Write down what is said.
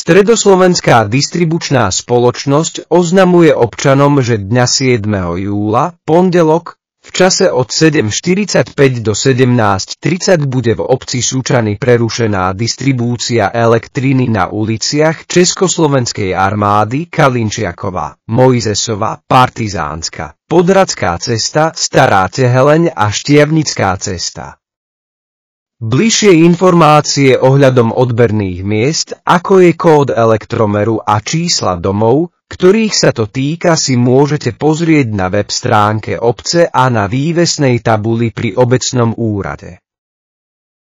Stredoslovenská distribučná spoločnosť oznamuje občanom, že dňa 7. júla, pondelok, v čase od 7:45 do 17:30 bude v obci Sučany prerušená distribúcia elektriny na uliciach Československej armády Kalinčiakova, Mojzesova, Partizánska, Podradská cesta, Stará Teheleň a Štiavnická cesta. Bližšie informácie ohľadom odberných miest, ako je kód elektromeru a čísla domov, ktorých sa to týka, si môžete pozrieť na web stránke obce a na vývesnej tabuli pri obecnom úrade.